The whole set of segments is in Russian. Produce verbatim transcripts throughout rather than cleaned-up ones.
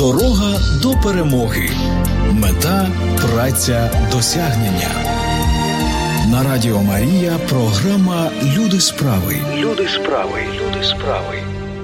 Дорога до перемоги. Мета – праця досягнення. На Радіо Марія програма «Люди справи». Люди справи. Люди справи.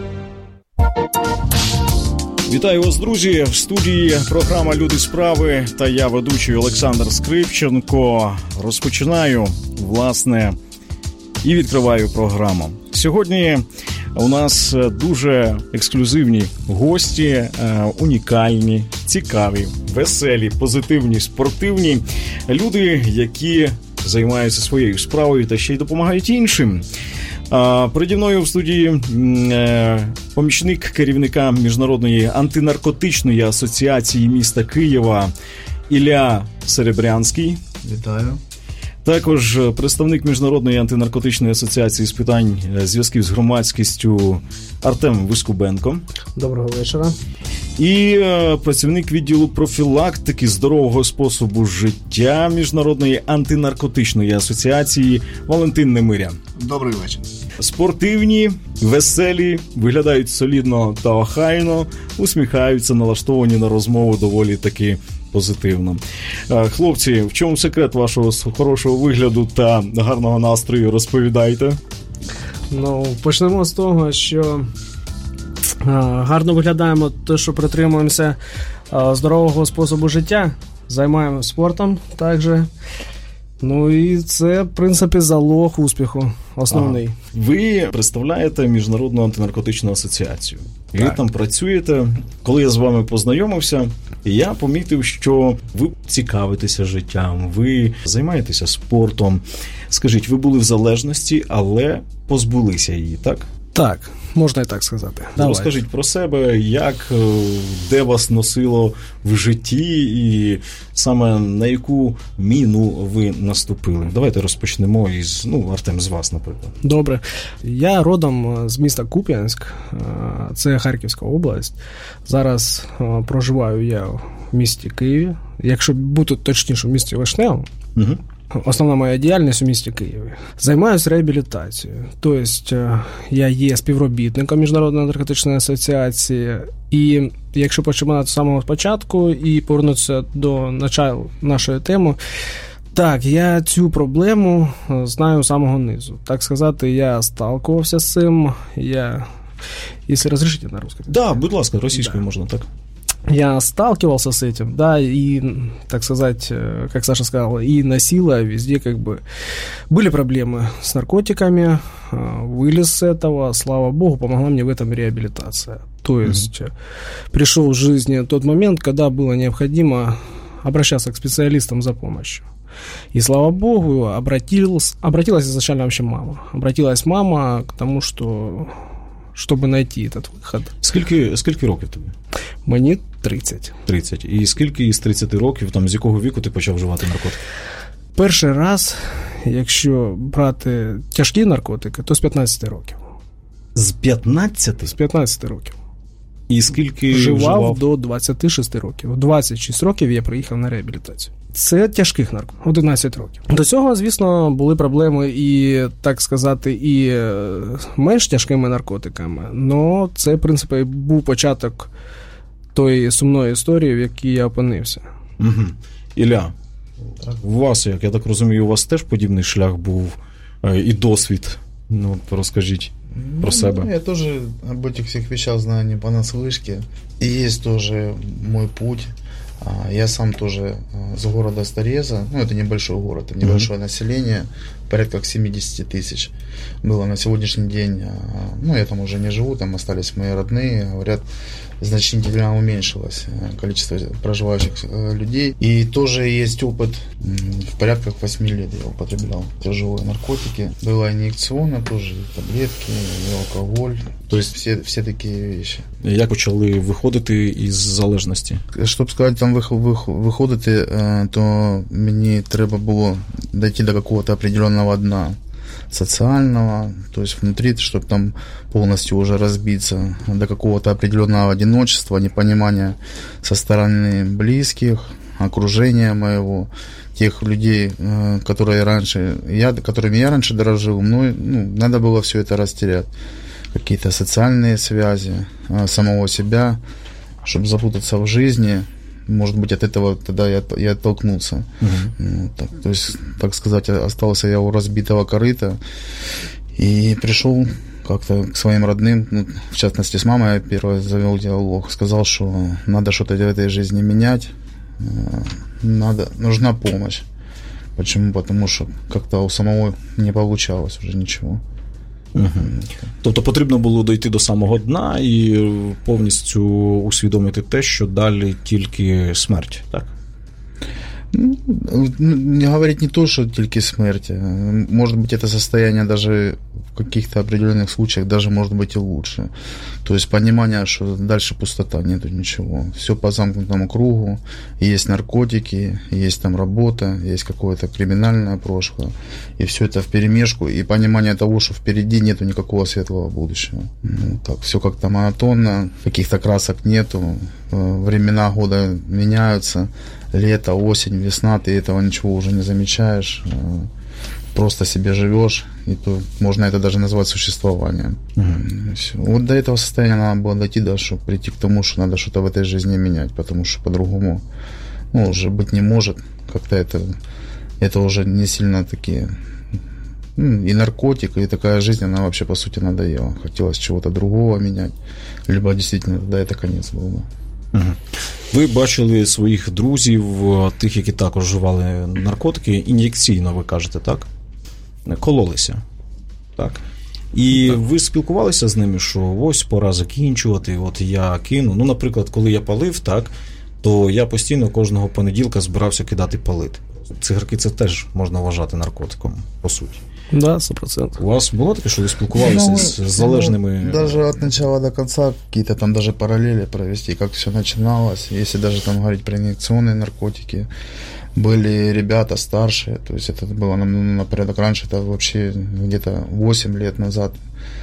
Вітаю вас, друзі! В студії програма «Люди справи» та я, ведучий Олександр Скрипченко. Розпочинаю, власне, і відкриваю програму. Сьогодні у нас дуже ексклюзивні гості, унікальні, цікаві, веселі, позитивні, спортивні люди, які займаються своєю справою та ще й допомагають іншим. Переді мною в студії помічник керівника Міжнародної антинаркотичної асоціації міста Києва Ілля Серебрянський. Вітаю. Також представник Міжнародної антинаркотичної асоціації з питань зв'язків з громадськістю Артем Вискубенко. Доброго вечора. І працівник відділу профілактики здорового способу життя Міжнародної антинаркотичної асоціації Валентин Немиря. Добрий вечір. Спортивні, веселі, виглядають солідно та охайно, усміхаються, налаштовані на розмову доволі таки позитивно. Хлопці, в чому секрет вашого хорошого вигляду та гарного настрою? Розповідайте. Ну, почнемо з того, що гарно виглядаємо те, що притримуємося здорового способу життя, займаємося спортом також. Ну і це, в принципі, залог успіху основний. Ага. Ви представляєте Міжнародну антинаркотичну асоціацію. Ви так. там працюєте. Коли я з вами познайомився, я помітив, що ви цікавитеся життям, ви займаєтеся спортом. Скажіть, ви були в залежності, але позбулися її, так? Так, можна і так сказати. Розкажіть про себе, як, де вас носило в житті і саме на яку міну ви наступили. Давайте розпочнемо із, ну, Артем, з вас, наприклад. Добре. Я родом з міста Куп'янськ, це Харківська область. Зараз проживаю я в місті Києві. Якщо бути точніше, в місті Вишневому. Угу. Основна моя діяльність у місті Києві. Займаюся реабілітацією. Тобто я є співробітником Міжнародної наркотичної асоціації. І якщо починати з самого початку і повернутися до начала нашої теми, так, я цю проблему знаю з самого низу. Так сказати, я сталкувався з цим. Я, якщо розрішите на русском. Да, будь ласка, російською да. можна, так. Я сталкивался с этим, да, и, так сказать, как Саша сказал, и носила везде, как бы, были проблемы с наркотиками, вылез с этого, слава богу, помогла мне в этом реабилитация. То есть mm-hmm. пришел в жизни тот момент, когда было необходимо обращаться к специалистам за помощью. И, слава богу, обратилась, обратилась изначально вообще мама. Обратилась мама к тому, что... щоб знайти цей вихід. Скільки, скільки років тобі? Мені тридцять. тридцять. І скільки із тридцяти років, там, з якого віку ти почав вживати наркотики? Перший раз, якщо брати тяжкі наркотики, то з п'ятнадцяти років. З п'ятнадцяти? З п'ятнадцяти років. І скільки вживав? Вживав до двадцяти шести років. В двадцять шість років я приїхав на реабілітацію. Це тяжких наркотиків, одинадцять років. До цього, звісно, були проблеми і, так сказати, і менш тяжкими наркотиками, але це, в принципі, був початок тої сумної історії, в якій я опинився. Угу. Ілля, у вас, як я так розумію, у вас теж подібний шлях був і досвід? Ну, розкажіть про ну, себе. Я тоже об этих всех вещах знаю не понаслышке. И есть тоже мой путь. Я сам тоже с города Стареза, ну это небольшой город, это небольшое mm-hmm. население, порядка семьдесят тысяч было на сегодняшний день. Ну я там уже не живу, там остались мои родные, говорят, значительно уменьшилось количество проживающих людей. И тоже есть опыт, в порядках восьми лет я употреблял тяжелые наркотики. Было инъекционно тоже, и таблетки, и алкоголь. То есть все, все такие вещи. Як почали виходити із залежності? Щоб сказати, там виходити, то мені треба було дойти до какого-то определенного дна социального, то есть внутри, чтобы там полностью уже разбиться до какого-то определенного одиночества, непонимания со стороны близких, окружения моего, тех людей, которые раньше, я, которыми я раньше дорожил, ну, ну, надо было все это растерять. Какие-то социальные связи, самого себя, чтобы запутаться в жизни. Может быть, от этого тогда я, я оттолкнулся. Uh-huh. Ну, так, то есть, так сказать, остался я у разбитого корыта и пришел как-то к своим родным, ну, в частности, с мамой я первый завел диалог, сказал, что надо что-то в этой жизни менять, надо, нужна помощь. Почему? Потому что как-то у самого не получалось уже нічого. Угу. Тобто потрібно було дойти до самого дна і повністю усвідомити те, що далі тільки смерть, так? Ну, не говорить не то, что только смерть. Может быть, это состояние даже в каких-то определенных случаях даже может быть и лучше. То есть понимание, что дальше пустота, нету ничего. Все по замкнутому кругу. Есть наркотики, есть там работа, есть какое-то криминальное прошлое. И все это вперемешку. И понимание того, что впереди нету никакого светлого будущего. Ну, так, все как-то монотонно, каких-то красок нету. Времена года меняются. Лето, осень, весна, ты этого ничего уже не замечаешь, просто себе живешь, и то можно это даже назвать существованием. Uh-huh. Вот до этого состояния надо было дойти, да, чтобы прийти к тому, что надо что-то в этой жизни менять, потому что по-другому, ну, уже быть не может. Как-то это, это уже не сильно такие... Ну, и наркотик, и такая жизнь, она вообще, по сути, надоела. Хотелось чего-то другого менять, либо действительно тогда это конец был бы. Угу. Ви бачили своїх друзів, тих, які також вживали наркотики, ін'єкційно, ви кажете, так? Кололися. Так. І так. Ви спілкувалися з ними, що ось пора закінчувати, от я кину. Ну, наприклад, коли я палив, так, то я постійно кожного понеділка збирався кидати палити. Цигарки це теж можна вважати наркотиком, по суті. Да, сто процентов. У вас было такое, что вы спілкувалися ну, с залежными... Ну, даже от начала до конца какие-то там даже параллели провести, как все начиналось. Если даже там говорить про инъекционные наркотики, были ребята старшие, то есть это было на, на порядок раньше, это вообще где-то восемь лет назад,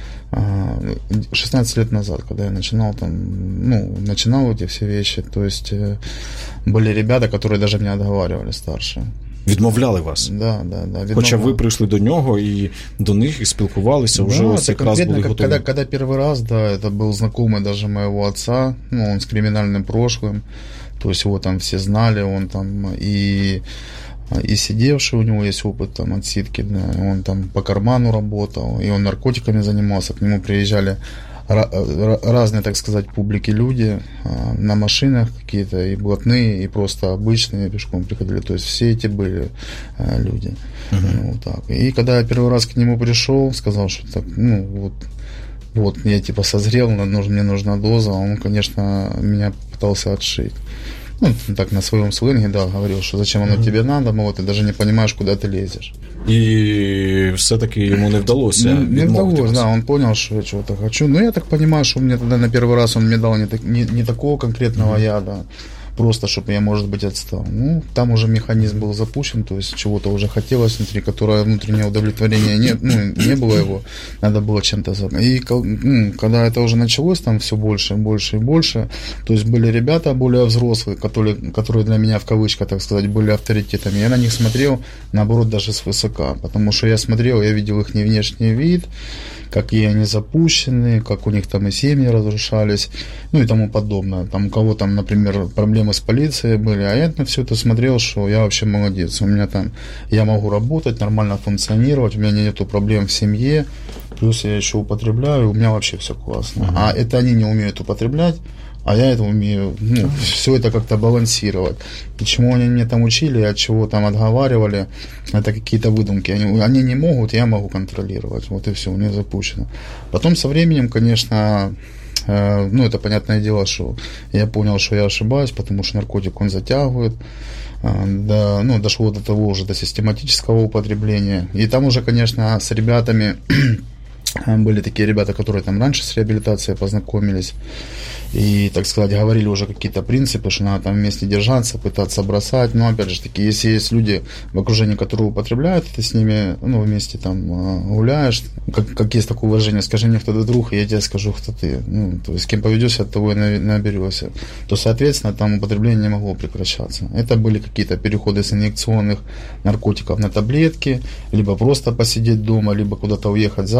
шестнадцать лет назад, когда я начинал там, ну, начинал эти все вещи, то есть были ребята, которые даже меня отговаривали, старшие. Відмовляли вас? Да, да, да. Відмовляли. Хоча ви прийшли до нього і до них, і спілкувалися, вже да, ось якраз були готові. Когда, когда первый раз, да, это был знакомый даже моего отца, ну, он с криминальным прошлым, то есть его там все знали, он там и, и сидевший, у него есть опыт там отсидки, да, он там по карману работал, и он наркотиками занимался, к нему приезжали разные, так сказать, публики люди на машинах какие-то, и блатные, и просто обычные пешком приходили. То есть все эти были люди. Uh-huh. Вот так. И когда я первый раз к нему пришел, сказал, что так, ну вот, вот я типа созрел, мне нужна доза, он, конечно, меня пытался отшить. Ну, так на своем сленге, да, говорил, что зачем оно uh-huh. тебе надо, мол, ты даже не понимаешь, куда ты лезешь. И все-таки ему не вдалося. Не, не вдалось, да, он понял, что я чего-то хочу. Но я так понимаю, что мне тогда на первый раз он мне дал не, так, не, не такого конкретного uh-huh. яда, просто чтобы я, может быть, отстал. Ну, там уже механизм был запущен, то есть чего-то уже хотелось внутри, которое внутреннее удовлетворение нет, ну, не было его, надо было чем-то забыть. И ну, когда это уже началось, там все больше и больше и больше, то есть были ребята более взрослые, которые, которые для меня, в кавычках, так сказать, были авторитетами. Я на них смотрел, наоборот, даже свысока, потому что я смотрел, я видел их внешний вид, какие они запущены, как у них там и семьи разрушались, ну и тому подобное. Там у кого там, например, проблемы с полицией были, а я на все это смотрел, что я вообще молодец. У меня там, я могу работать, нормально функционировать, у меня нету проблем в семье, плюс я еще употребляю, у меня вообще все классно. Uh-huh. А это они не умеют употреблять, а я это умею, ну, все это как-то балансировать. И чему они меня там учили, от чего там отговаривали, это какие-то выдумки. Они, они не могут, я могу контролировать. Вот и все, у меня запущено. Потом со временем, конечно, э, ну, это понятное дело, что я понял, что я ошибаюсь, потому что наркотик, он затягивает. Э, до, ну, дошло до того уже, до систематического употребления. И там уже, конечно, с ребятами... Были такие ребята, которые там раньше с реабилитацией познакомились и, так сказать, говорили уже какие-то принципы, что надо там вместе держаться, пытаться бросать. Но, опять же таки, если есть люди в окружении, которые употребляют, ты с ними, ну, вместе там гуляешь, как, как есть такое выражение, скажи мне, кто ты друг, и я тебе скажу, кто ты. Ну, то есть, с кем поведешься, от того и наберешься. То, соответственно, там употребление не могло прекращаться. Это были какие-то переходы с инъекционных наркотиков на таблетки, либо просто посидеть дома, либо куда-то уехать за город.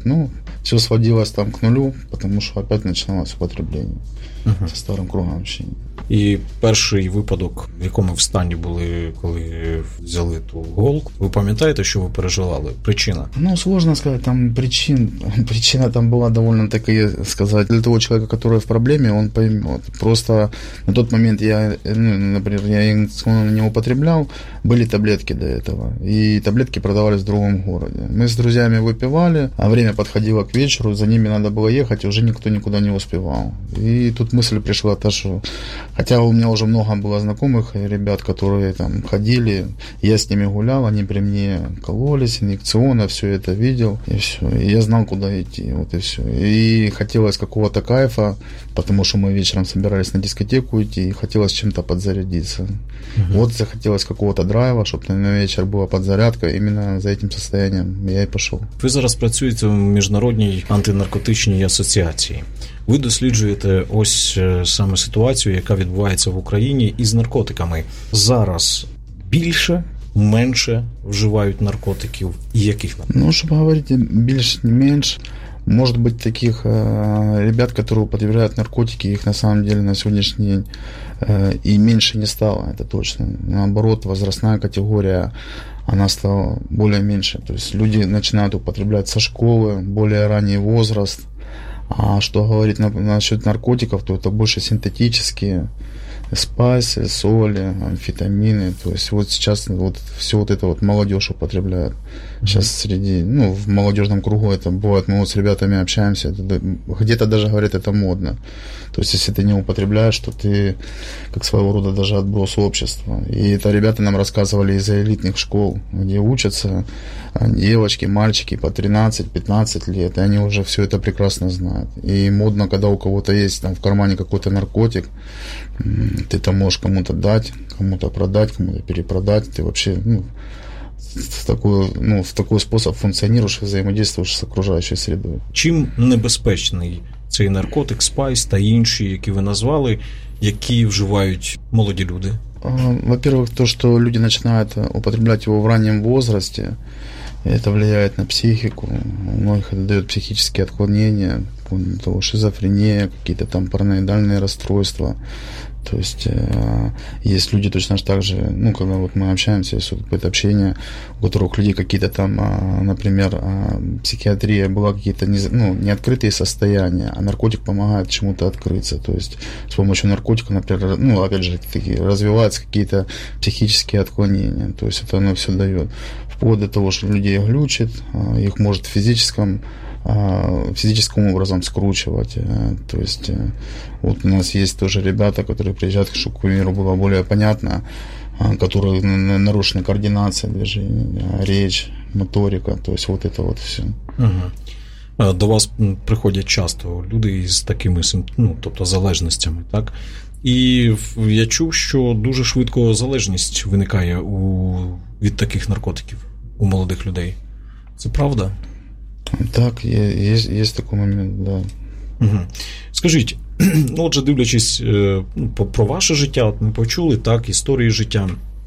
Ну, все сводилось там к нулю, потому что опять начиналось употребление uh-huh. со старым кругом общения. І перший випадок, в якому в стані були, коли взяли ту голку, ви пам'ятаєте, що ви переживали? Причина? Ну, сложно сказать, там причин. Причина там была довольно-таки, сказать, для того человека, который в проблеме, он поймет. Просто на тот момент я, ну, например, я инъекционно не употреблял, были таблетки до этого, и таблетки продавались в другом городе. Мы с друзьями выпивали, а время подходило к вечеру, за ними надо было ехать, и уже никто никуда не успевал. И тут мысль пришла та, что хотя у меня уже много было знакомых ребят, которые там ходили, я с ними гулял, они при мне кололись, инъекционно, все это видел, и все. И я знал, куда идти, вот и все. И хотелось какого-то кайфа, потому что мы вечером собирались на дискотеку идти, и хотелось чем-то подзарядиться. Угу. Вот захотелось какого-то драйва, чтобы на вечер была подзарядка, именно за этим состоянием я и пошел. Ви зараз працюєте в Міжнародній антинаркотичній асоціації. Ви досліджуєте ось саме ситуацію, яка відбувається в Україні із наркотиками. Зараз більше, менше вживають наркотиків і яких наркотиків? Ну, чтобы говорить більше, не меньше, может быть, таких э, ребят, которые употребляют наркотики, их на самом деле на сегодняшний день э, и меньше не стало, это точно. Наоборот, возрастная категория, она стала более меньше. То есть люди начинают употреблять со школы, более ранний возраст. А что говорить на, насчет наркотиков, то это больше синтетические спайсы, соли, амфетамины. То есть вот сейчас вот все вот это вот молодежь употребляет. Сейчас среди, ну, в молодежном кругу это бывает, мы вот с ребятами общаемся, это, где-то даже говорят, это модно. То есть если ты не употребляешь, то ты как своего рода даже отброс общества. И это ребята нам рассказывали из элитных школ, где учатся девочки, мальчики по тринадцать-пятнадцать лет, и они уже все это прекрасно знают. И модно, когда у кого-то есть там в кармане какой-то наркотик, ты там можешь кому-то дать, кому-то продать, кому-то перепродать, ты вообще, ну, в такой, ну, в такой способ функционируешь и взаимодействуешь с окружающей средой. Чим небезпечний цей наркотик, спайс та інші, які ви назвали, які вживають молоді люди? Во-первых, то, что люди начинают употреблять его в раннем возрасте, это влияет на психику, у многих это дает психические отклонения, того, шизофрения, какие-то там параноидальные расстройства. То есть э, есть люди точно так же, ну, когда вот мы общаемся, есть вот какое-то общение, у которых людей какие-то там, э, например, э, психиатрия была какие-то не, ну, неоткрытые состояния, а наркотик помогает чему-то открыться. То есть с помощью наркотика, например, ну, опять же, такие, развиваются какие-то психические отклонения. То есть это оно все дает. Вплоть до того, что людей глючит, э, их может в физическом физическим образом скручивать. То есть вот у нас есть тоже ребята, которые приезжают, чтобы к примеру было более понятно, которые нарушены координация движения, речь, моторика, то есть вот это вот все. Угу. До вас приходять часто люди із такими, ну, тобто залежностями, так? І я чув, що дуже швидко залежність виникає у, від таких наркотиків у молодих людей. Це правда? Так, є, є, є такий момент, да. Угу. Скажіть, ну, отже, дивлячись про ваше життя, от ми почули, так, історії життя,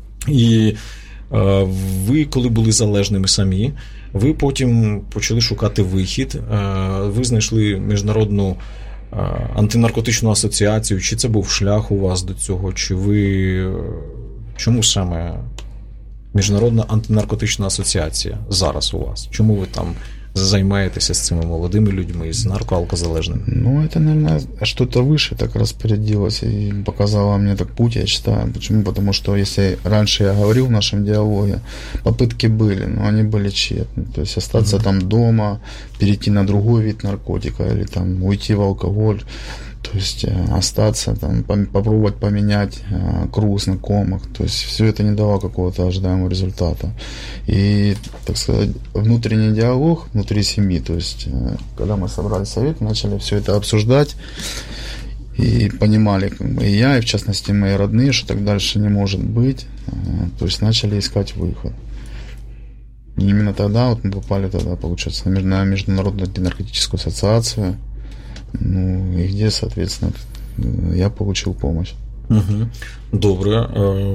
і е, ви, коли були залежними самі, ви потім почали шукати вихід, е, ви знайшли Міжнародну е, антинаркотичну асоціацію, чи це був шлях у вас до цього, чи ви, чому саме Міжнародна антинаркотична асоціація зараз у вас, чому ви там займаєтеся з цими молодими людьми, з наркоалкозалежними? Ну, это, наверное, что-то выше так распорядилось и показало мне так путь, я считаю. Почему? Потому что, если раньше я говорил в нашем диалоге, попытки были, но они были тщетны. То есть остаться mm-hmm. там дома, перейти на другой вид наркотика или там уйти в алкоголь. То есть остаться, там, попробовать поменять э, круг знакомых. То есть все это не дало какого-то ожидаемого результата. И, так сказать, внутренний диалог внутри семьи. То есть, э, когда мы собрали совет, начали все это обсуждать и понимали, и я, и в частности мои родные, что так дальше не может быть. Э, то есть начали искать выход. И именно тогда вот мы попали тогда, получается, на Международную антинаркотическую ассоциацию. Ну, и где, соответственно, я получил помощь. Угу. Добре.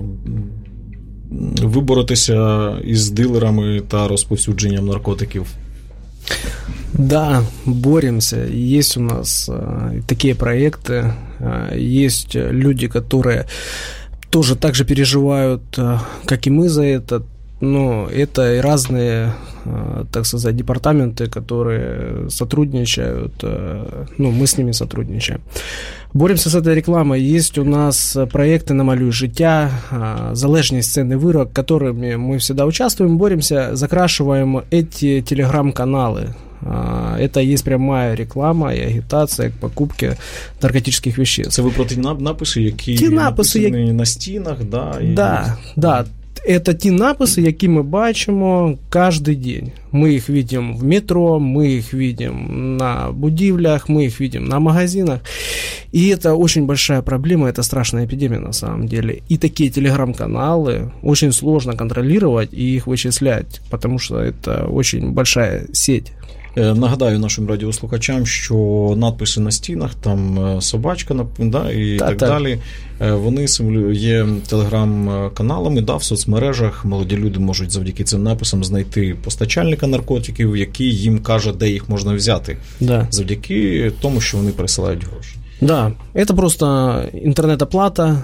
Ви боретеся із дилерами та розповсюдженням наркотиків? Да, боремся. Есть у нас э, такие проекты, э, есть люди, которые тоже так же переживают, э, как и мы за это, но это и разные, э, так сказать, департаменты, которые сотрудничают, э, ну, мы с ними сотрудничаем. Боремся з этой рекламой. Есть у нас проекты «Намалюй життя», «Залежність – ценный вырок», которыми мы всегда участвуем, боремся, закрашиваем эти телеграм-каналы. Это есть прямая реклама и агитация к покупке наркотических веществ. Це ви про ті написи, які ті написи, написані як... на стінах, да? І... Да, да. Это ті написи, які ми бачимо кожен день. Ми їх бачимо в метро, ми їх бачимо на будівлях, ми їх бачимо на магазинах. И это очень большая проблема, это страшная эпидемия на самом деле. И такие телеграм-каналы очень сложно контролировать и их вычислять, потому что это очень большая сеть. Нагадаю нашим радіослухачам, що надписи на стінах, там собачка, да, і та, так та. далі, вони є телеграм-каналами, да, в соцмережах. Молоді люди можуть завдяки цим написам знайти постачальника наркотиків, який їм каже, де їх можна взяти. Да. Завдяки тому, що вони присилають гроші. Да, это просто интернет-оплата,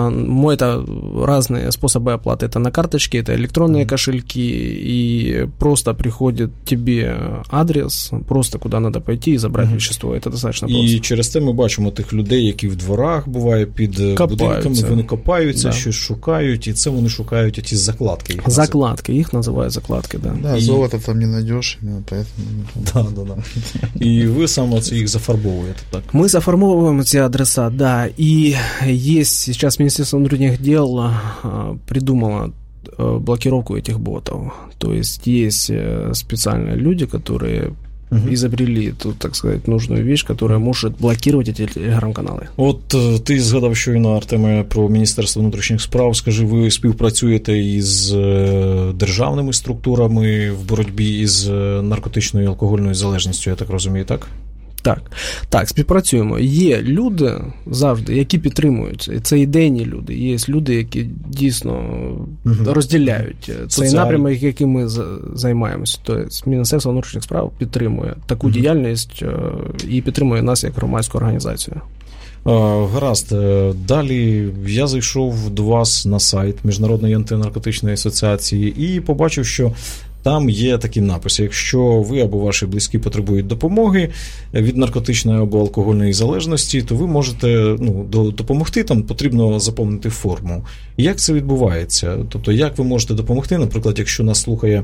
это разные способы оплаты, это на карточке, это электронные mm-hmm. кошельки, и просто приходит тебе адрес, просто куда надо пойти и забрать mm-hmm. вещество, это достаточно просто. І через це ми бачимо тих людей, які в дворах, буває, під копаються. Будинками, вони копаються, да. щось шукають, і це вони шукають ці закладки. Їх закладки, їх називають закладки, да. Да, і... золото там не знайдеш, поэтому... Да, да, да. І ви саме це їх зафарбовуєте, так? Ми зафарбовуємо ці адреса, да, и есть сейчас Министерство внутренних дел придумало блокировку этих ботов. То есть есть специальные люди, которые угу. изобрели тут, так сказать, нужную вещь, которая может блокировать эти телеграм-канали. От ти згадав щойно, Артеме, про Міністерство внутрішніх справ. Скажи, ви співпрацюєте із державними структурами в боротьбі із наркотичною і алкогольною залежністю, я так розумію, так? Так, так, співпрацюємо. Є люди завжди, які підтримують. Це ідейні люди. Є люди, які дійсно угу. розділяють цей напрямок, яким ми займаємося. Тобто Міністерство внутрішніх справ підтримує таку угу. діяльність і підтримує нас як громадську організацію. Гаразд. Далі я зайшов до вас на сайт Міжнародної антинаркотичної асоціації і побачив, що там є такі написи: якщо ви або ваші близькі потребують допомоги від наркотичної або алкогольної залежності, то ви можете ну, допомогти, там потрібно заповнити форму. Як це відбувається? Тобто, як ви можете допомогти, наприклад, якщо нас слухає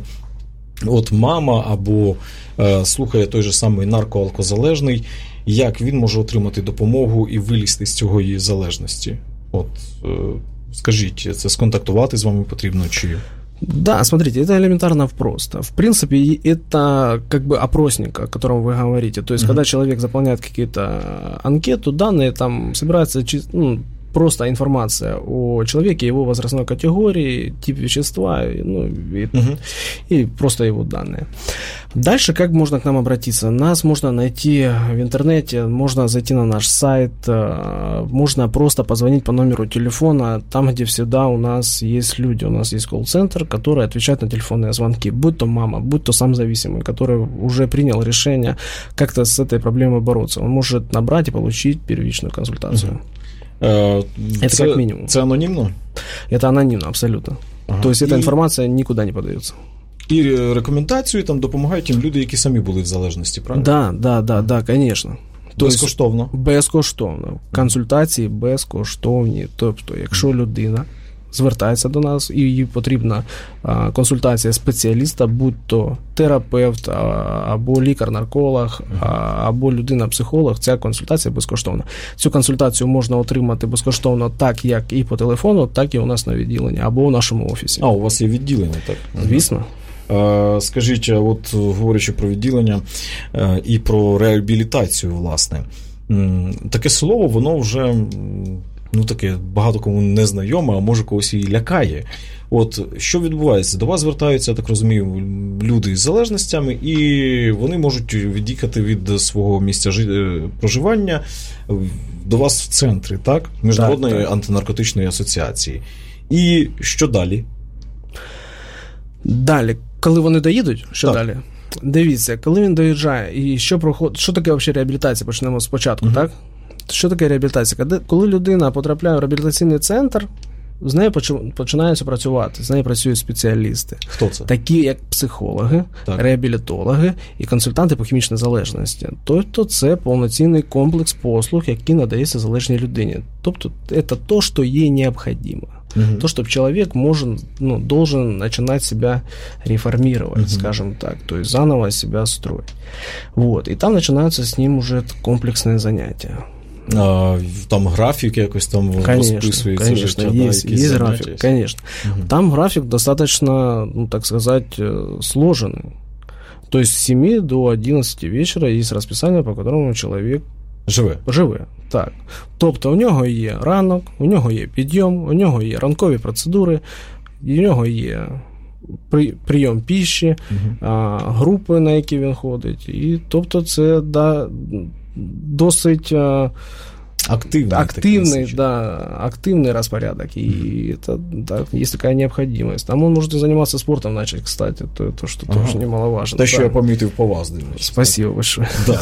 от мама або е, слухає той же самий наркоалкозалежний, як він може отримати допомогу і вилізти з цього її залежності? От, е, скажіть, це сконтактувати з вами потрібно чи... Да, смотрите, это элементарно просто. В принципе, это как бы опросник, о котором вы говорите. То есть, mm-hmm. когда человек заполняет какие-то анкету, данные, там собирается ну, просто информация о человеке, его возрастной категории, тип вещества, ну, и, uh-huh. и просто его данные. Дальше как можно к нам обратиться? Нас можно найти в интернете, можно зайти на наш сайт, можно просто позвонить по номеру телефона, там, где всегда у нас есть люди, у нас есть колл-центр, который отвечает на телефонные звонки, будь то мама, будь то сам зависимый, который уже принял решение как-то с этой проблемой бороться. Он может набрать и получить первичную консультацию. Uh-huh. Это це, как минимум. Це анонімно? Это анонимно, абсолютно. Ага. То есть, эта і... інформація нікуди не подається. І рекомендацію там допомагають їм люди, які самі були в залежності, правильно? Да, да, да, да, конечно. Безкоштовно? Безкоштовно. Консультації безкоштовні. Тобто, якщо людина звертається до нас і їй потрібна а, консультація спеціаліста, будь то терапевт, а, або лікар-нарколог, а, або людина-психолог, ця консультація безкоштовна. Цю консультацію можна отримати безкоштовно так, як і по телефону, так і у нас на відділенні, або у нашому офісі. А, у вас є відділення, так? Звісно. Скажіть, от говорячи про відділення і про реабілітацію, власне, таке слово, воно вже... ну, таке багато кому незнайоме, а може когось і лякає. От, що відбувається? До вас звертаються, я так розумію, люди з залежностями, і вони можуть від'їхати від свого місця жи... проживання до вас в центрі, так? Міжнародної так, так. антинаркотичної асоціації. І що далі? Далі. Коли вони доїдуть, що так. далі? Дивіться, коли він доїжджає, і що проходить, що таке взагалі реабілітація, почнемо спочатку, uh-huh. так? Що таке реабілітація? Коли людина потрапляє в реабілітаційний центр, з нею починаються працювати, з нею працюють спеціалісти. Хто це? Такі, як психологи, так. реабілітологи і консультанти по хімічній залежності. Тобто це повноцінний комплекс послуг, який надається залежній людині. Тобто це то, що їй необхідно. Угу. То, что человек может, ну, должен начинать себя реформировать, угу. скажем так, то есть заново себя строить. Вот. И там начинаются с ним уже комплексные занятия. А, там график якось там конечно, розписується конечно, життя, есть, да, есть график, конечно. Угу. Там график достаточно, ну, так сказать, сложенный. То есть с семи до одиннадцати вечера есть расписание, по которому человек Живе. Живе, так. Тобто у нього є ранок, у нього є підйом, у нього є ранкові процедури, у нього є прийом піші, угу. а, групи, на які він ходить. І тобто це да, досить а, активний, активный, да, активный распорядок. И это, да, есть такая необходимость. Там он может и заниматься спортом начать, кстати, то, то что ага. тоже немаловажно. Те, що да. я помітив по вас, Денис. Спасибо большое. Да.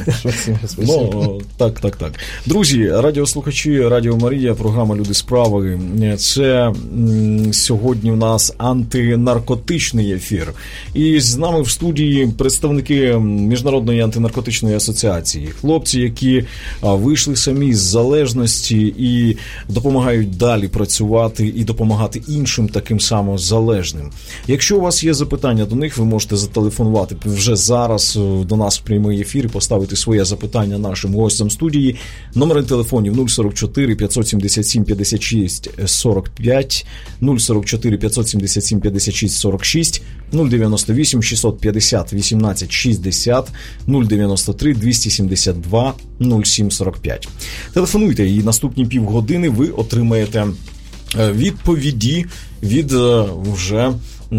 Ну, так, так, так. Друзі, радіослухачі, Радіо Марія, програма «Люди справи». Це м, сьогодні у нас антинаркотичний ефір. І з нами в студії представники Міжнародної антинаркотичної асоціації. Хлопці, які а, вийшли самі з залежності і допомагають далі працювати і допомагати іншим таким само залежним. Якщо у вас є запитання до них, ви можете зателефонувати вже зараз до нас в прямий ефір і поставити своє запитання нашим гостям студії. Номери телефонів нуль сорок чотири п'ятсот сімдесят сім п'ятдесят шість сорок п'ять, нуль сорок чотири п'ятсот сімдесят сім п'ятдесят шість сорок шість, нуль дев'яносто вісім шістсот п'ятдесят вісімнадцять шістдесят, нуль дев'яносто три двісті сімдесят два нуль сім сорок п'ять. Телефонуйте, і наступні півгодини ви отримаєте відповіді від вже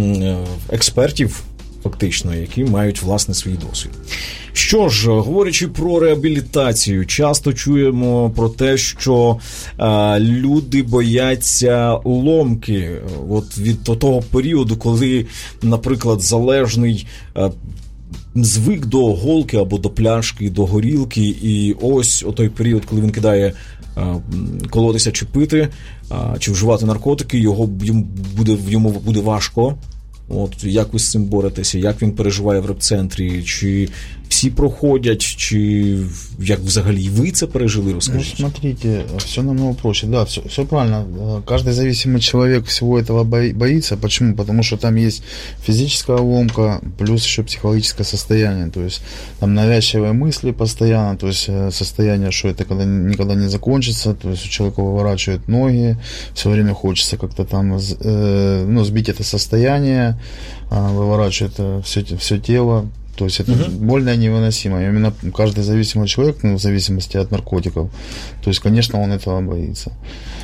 експертів, фактично, які мають, власне, свій досвід. Що ж, говорячи про реабілітацію, часто чуємо про те, що е, люди бояться ломки. От від того періоду, коли, наприклад, залежний е, звик до голки або до пляшки, до горілки, і ось о той період, коли він кидає е, колотися чи пити, е, чи вживати наркотики, його йому буде, йому буде важко. От, як ви з цим боретеся, як він переживає в реп-центрі, чи всі проходять, чи як взагалі ви це пережили, розкажіть? Ну, смотрите, все намного проще, да, все, все правильно, каждый зависимый человек всего этого боится, почему? Потому что там есть физическая ломка, плюс еще психологическое состояние, то есть там навязчивые мысли постоянно, то есть состояние, что это когда, никогда не закончится, то есть у человека выворачивают ноги, все время хочется как-то там, э, ну, сбить это состояние, выворачивает все, все тело. То есть это uh-huh. больно и невыносимо. И именно каждый зависимый человек, ну, в зависимости от наркотиков, то есть, конечно, он этого боится.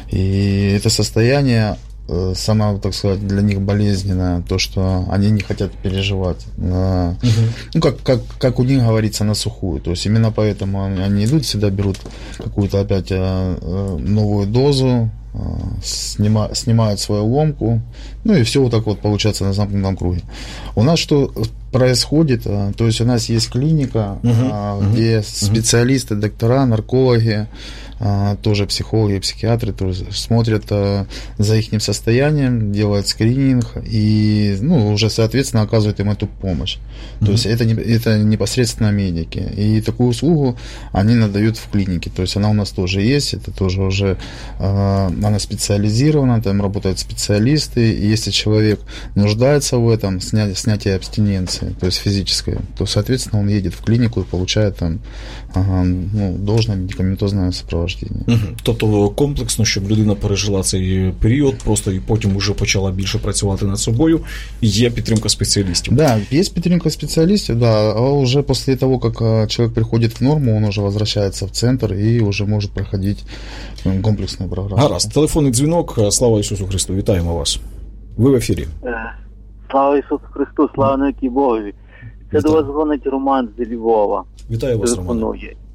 И это состояние самое, так сказать, для них болезненное, то, что они не хотят переживать. Uh-huh. Ну, как, как, как у них говорится, на сухую. То есть именно поэтому они идут, всегда берут какую-то опять новую дозу, Снима, снимают свою ломку, ну и все вот так вот получается на замкнутом круге. У нас что происходит? То есть у нас есть клиника, uh-huh, где uh-huh. специалисты, доктора, наркологи, тоже психологи, психиатры тоже смотрят за их состоянием, делают скрининг и, ну, уже соответственно оказывают им эту помощь. Uh-huh. То есть это, это непосредственно медики. И такую услугу они надают в клинике. То есть она у нас тоже есть, это тоже уже она специализирована, там работают специалисты, и если человек нуждается в этом, снятие, снятие абстиненции, то есть физической, то, соответственно, он едет в клинику и получает там ага, ну, должное медикаментозное сопровождение. Угу. Тобто комплексно, щоб людина пережила цей період, просто і потім вже почала більше працювати над собою, є підтримка спеціалістів. Да, есть підтримка специалистов, да, а уже после того, как человек приходит в норму, он уже возвращается в центр и уже может проходить комплексную программу. Гаразд, телефонний дзвінок. Слава Ісусу Христу, вітаємо вас. Ви в ефірі. Слава Ісусу Христу, слава навіки Богові. Це до вас дзвонить Роман з Львова. Вітаю вас, Роман.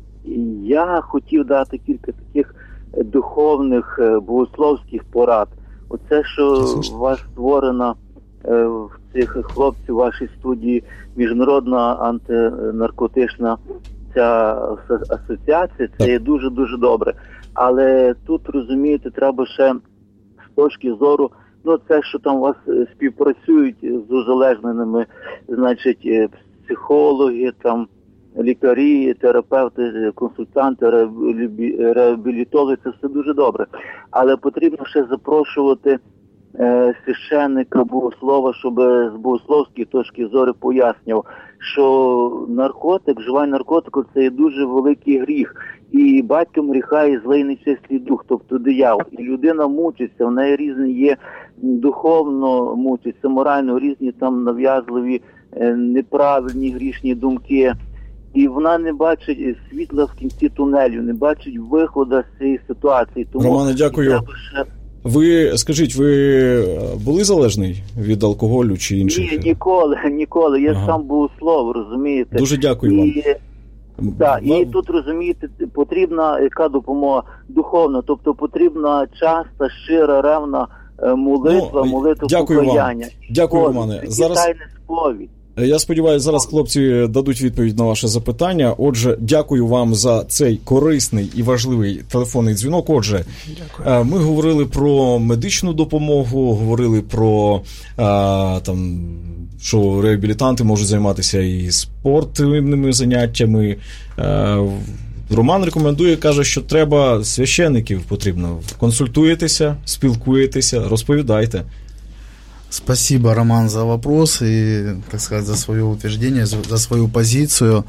Я хотів дати кілька таких духовних, богословських порад. Оце, що у вас створена в цих хлопців в вашій студії Міжнародна антинаркотична ця асоціація, це є дуже-дуже добре. Але тут, розумієте, треба ще з точки зору, ну це, що там у вас співпрацюють з узалежненими, значить, психологи, там, лікарі, терапевти, консультанти, реабілітологи, це все дуже добре. Але потрібно ще запрошувати е, священника, богослова, щоб з богословської точки зору пояснював, що наркотик, вживання наркотику – це є дуже великий гріх. І батьком гріха є злий нечистий дух, тобто диявол. І людина мучиться, в неї різні є духовно мучиться, морально різні там нав'язливі, е, неправильні грішні думки. І вона не бачить світла в кінці тунелю, не бачить виходу з цієї ситуації. Тому Романе, дякую. Ще... Ви, скажіть, ви були залежний від алкоголю чи інших? Ні, ніколи, ніколи. Я ага. сам богослов, розумієте. Дуже дякую вам. І, да, Вам... і тут, розумієте, потрібна яка допомога духовна, тобто потрібна часта, щира, ревна молитва, ну, молитва покаяння. Дякую, Романе. Зараз... тайне сповідь. Я сподіваюся, зараз хлопці дадуть відповідь на ваше запитання. Отже, дякую вам за цей корисний і важливий телефонний дзвінок. Отже, дякую. Ми говорили про медичну допомогу, говорили про а, там, що реабілітанти можуть займатися і спортивними заняттями. А, Роман рекомендує, каже, що треба священників потрібно. Консультуєтеся, спілкуєтеся, розповідайте. Спасибо, Роман, за вопрос и, так сказать, за свое утверждение, за свою позицию.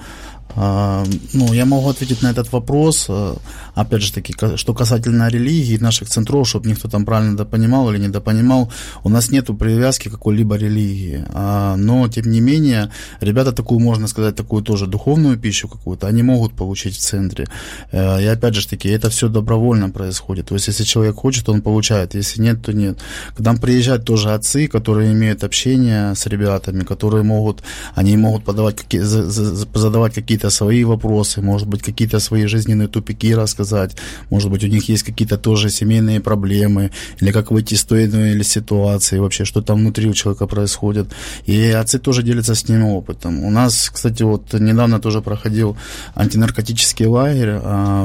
Ну, я могу ответить на этот вопрос, опять же таки, что касательно религии, наших центров, чтобы никто там правильно допонимал или недопонимал, у нас нету привязки к какой-либо религии, но, тем не менее, ребята такую, можно сказать, такую тоже духовную пищу какую-то, они могут получить в центре, и опять же таки, это все добровольно происходит, то есть, если человек хочет, он получает, если нет, то нет. К нам приезжают тоже отцы, которые имеют общение с ребятами, которые могут, они могут подавать, какие, задавать какие-то свои вопросы, может быть, какие-то свои жизненные тупики рассказать, может быть, у них есть какие-то тоже семейные проблемы, или как выйти из той или ситуации, вообще, что там внутри у человека происходит. И отцы тоже делятся с ними опытом. У нас, кстати, вот недавно тоже проходил антинаркотический лагерь.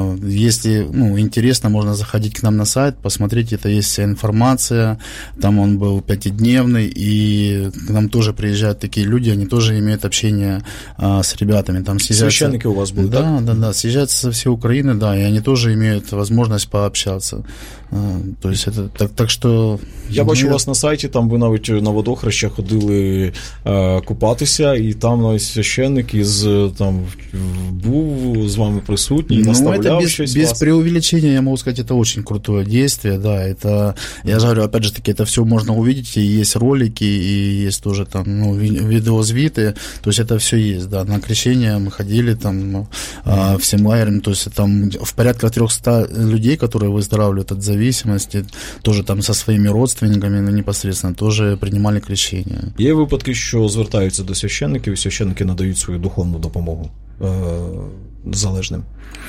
Если, ну, интересно, можно заходить к нам на сайт, посмотреть, это есть вся информация. Там он был пятидневный, и к нам тоже приезжают такие люди, они тоже имеют общение а, с ребятами. Там съезжаются... Священники у вас будут, да? Да, да, да. Съезжаются со всей Украины, да, и они тоже имеют возможность пообщаться. То есть это так, так що... Я бачу у вас на сайті, там ви навіть на водохреща ходили е, купатися, і там навіть священник із, там, був з вами присутній, ну, наставляв без, щось без вас. Преувеличения, я могу сказать, это очень крутое действие, да, это, я же говорю, опять же таки, это все можно увидеть, и есть ролики, и есть тоже там, ну, видеозвиты, то есть это все есть, да, на крещение мы ходили там, ну, mm-hmm. всем лагерем, то есть там в порядка триста людей, которые выздоравливают от зависимости, тоже там со своими родственниками, ну, непосредственно, тоже принимали крещение. Є випадки, що звертаються до священників, і священники надають свою духовну допомогу е- залежним?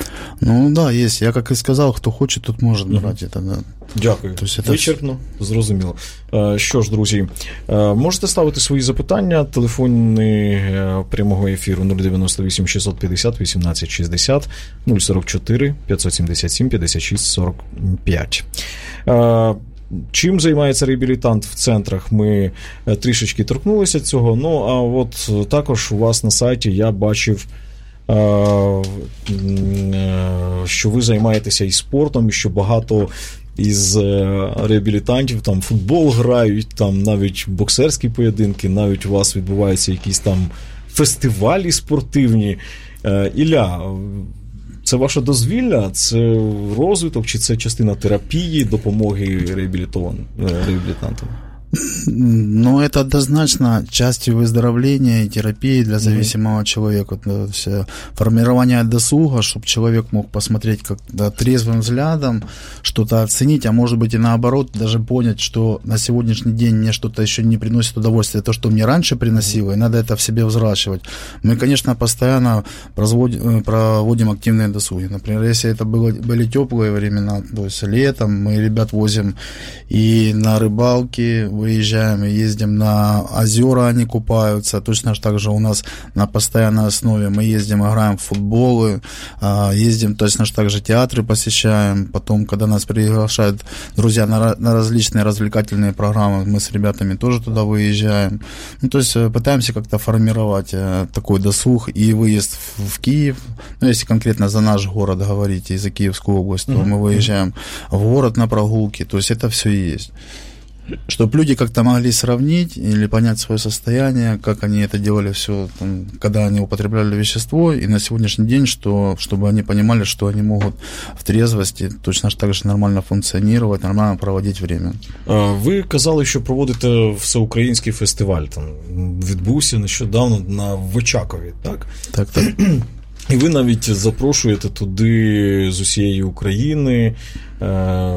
Ну, да, есть. Я, как и сказал, кто хочет, тот может mm-hmm. брать это, да. Дякую. Тобто Вичерпно, зрозуміло. Що ж, друзі, можете ставити свої запитання. Телефони прямого ефіру нуль дев'яносто вісім шістсот п'ятдесят вісімнадцять шістдесят, нуль сорок чотири п'ятсот сімдесят сім п'ятдесят шість сорок п'ять. Чим займається реабілітант в центрах? Ми трішечки торкнулися цього. Ну, а от також у вас на сайті я бачив, що ви займаєтеся і спортом, і що багато із реабілітантів там футбол грають, там навіть боксерські поєдинки, навіть у вас відбуваються якісь там фестивалі спортивні. Ілля, це ваше дозвілля, це розвиток, чи це частина терапії, допомоги реабілітантам? Ну, это однозначно частью выздоровления и терапии для зависимого mm-hmm. человека. То есть формирование досуга, чтобы человек мог посмотреть как-то трезвым взглядом, что-то оценить, а может быть и наоборот, даже понять, что на сегодняшний день мне что-то еще не приносит удовольствия, то, что мне раньше приносило, mm-hmm. и надо это в себе взращивать. Мы, конечно, постоянно проводим, проводим активные досуги. Например, если это было, были теплые времена, то есть летом, мы ребят возим и на рыбалки, выезжаем и ездим на озера, они купаются. Точно так же у нас на постоянной основе мы ездим, играем в футболы, ездим точно так же театры посещаем. Потом, когда нас приглашают друзья на, на различные развлекательные программы, мы с ребятами тоже туда выезжаем. Ну, то есть пытаемся как-то формировать такой досуг и выезд в, в Киев. Ну, если конкретно за наш город говорить, и за Киевскую область, то mm-hmm. мы выезжаем в город на прогулки. То есть это все есть. Чтобы люди как-то могли сравнить или понять свое состояние, как они это делали все, там, когда они употребляли вещество, и на сегодняшний день, что, чтобы они понимали, что они могут в трезвости точно так же нормально функціонувати, нормально проводити время. Ви казали, що проводите всеукраїнський фестиваль, там відбувся нещодавно на в Очакові, так? Так, так. І ви навіть запрошуєте туди з усієї України е-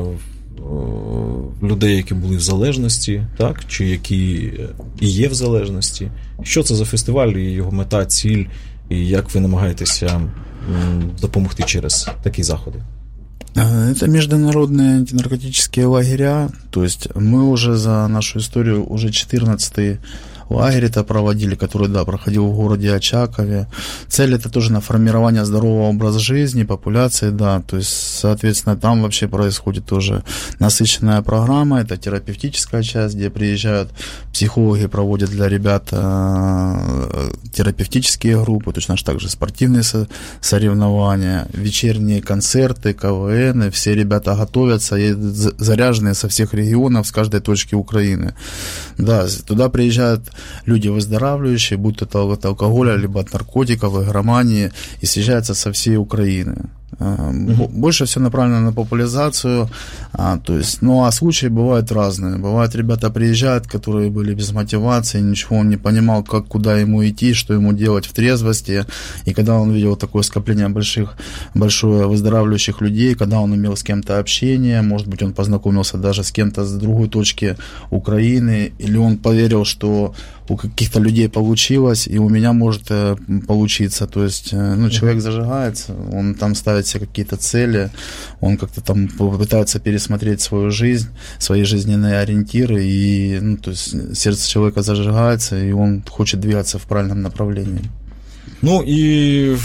людей, які були в залежності, так, чи які і є в залежності. Що це за фестиваль і його мета, ціль, і як ви намагаєтеся допомогти через такі заходи? Это международные антинаркотические лагеря, то есть мы уже за нашу историю уже четырнадцатый лагерь это проводили, который, да, проходил в городе Очакове. Цель это тоже на формирование здорового образа жизни, популяции, да, то есть, соответственно, там вообще происходит тоже насыщенная программа, это терапевтическая часть, где приезжают психологи, проводят для ребят э, терапевтические группы, точно так же спортивные со- соревнования, вечерние концерты, КВН, все ребята готовятся, заряженные со всех регионов, с каждой точки Украины. Да, туда приезжают люди выздоравливающие, будь то от алкоголя, либо от наркотиков, игромании, и съезжаются со всей Украины. Mm-hmm. Больше все направлено на популяризацию, а, то есть, ну а случаи бывают разные. Бывают ребята приезжают, которые были без мотивации, ничего он не понимал, как, куда ему идти, что ему делать в трезвости. И когда он видел такое скопление больших, большое выздоравливающих людей, когда он имел с кем-то общение, может быть, он познакомился даже с кем-то с другой точки Украины, или он поверил, что у каких-то людей получилось, и у меня может получиться. То есть, ну, человек зажигается, он там ставит себе какие-то цели, он как-то там пытается пересмотреть свою жизнь, свои жизненные ориентиры, и, ну, то есть сердце человека зажигается, и он хочет двигаться в правильном направлении. Ну і